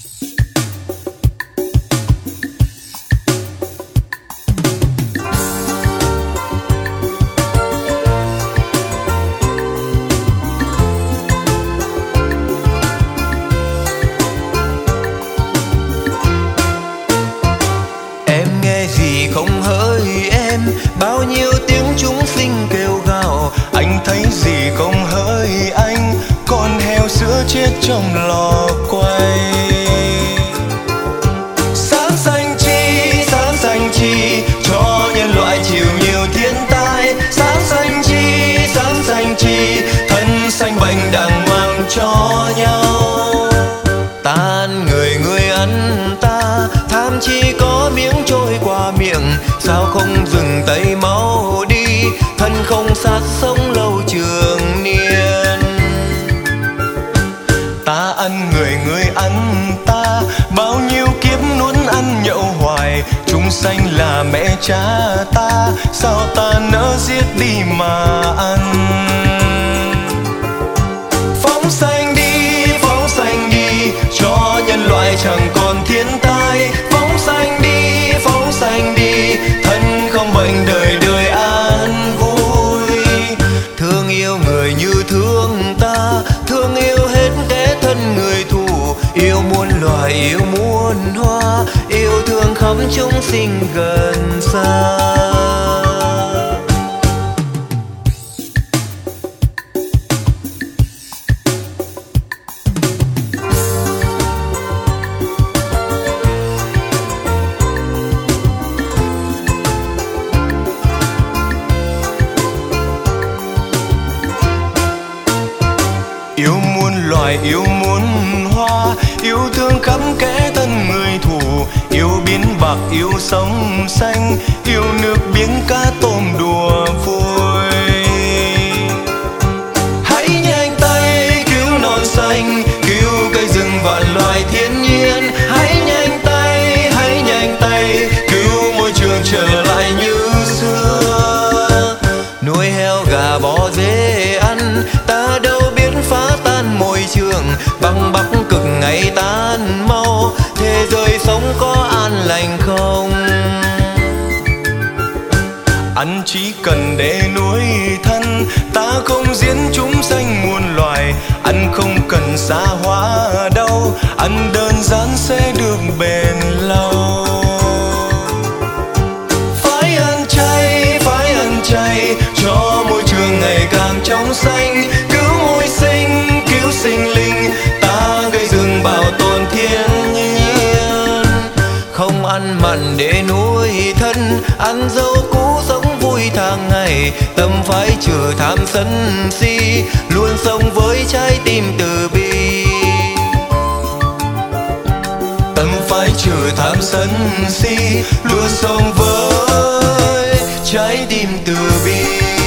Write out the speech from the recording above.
Không hỡi em, bao nhiêu tiếng chúng sinh kêu gào. Anh thấy gì không hỡi anh, con heo sữa chết trong lò quay. Sáng xanh chi cho nhân loại chịu nhiều thiên tai. Sáng xanh chi thân sanh bệnh đàng hoàng cho nhau. Tan người người ăn ta, tham chi có miếng trôi qua miệng. Sao không dừng tay mau đi, thân không sát sống lâu trường niên. Ta ăn người người ăn ta, bao nhiêu kiếp nuốt ăn nhậu hoài. Chúng sanh là mẹ cha ta, sao ta nỡ giết đi mà ăn. Phóng sanh đi cho nhân loại chẳng còn thiên tai. Phóng sanh đi thân không bệnh đời đời an vui. Thương yêu người như thương ta, thương yêu hết kẻ thân người thù. Yêu muôn loài yêu muôn hoa, yêu thương khắp chúng sinh gần xa. Yêu muôn loài yêu muôn hoa, yêu thương khắp kẻ thân người thù. Yêu biển bạc yêu sông xanh, yêu nước biển cá tôm đùa vui. Hãy nhanh tay cứu non xanh, cứu cây rừng vạn loài thiên nhiên. Hãy nhanh tay cứu môi trường trở lại như xưa. Nuôi heo gà bò dê ăn, ta đâu biết phá tan môi trường. Băng bắc cực ngày tan mau, thế giới sống có an lành không? Ăn chỉ cần để nuôi thân, ta không diễn chúng sanh muôn loài. Ăn không cần xa hoa đâu, ăn đơn giản sẽ được bền lâu. Phải ăn chay cho môi trường ngày càng trong xanh. Cứu sinh linh, ta gây rừng bảo tồn thiên nhiên. Không ăn mặn để nuôi thân, ăn dâu cũ sống vui tháng ngày. Tâm phải trừ tham sân si, luôn sống với trái tim từ bi. Tâm phải trừ tham sân si, luôn sống với trái tim từ bi.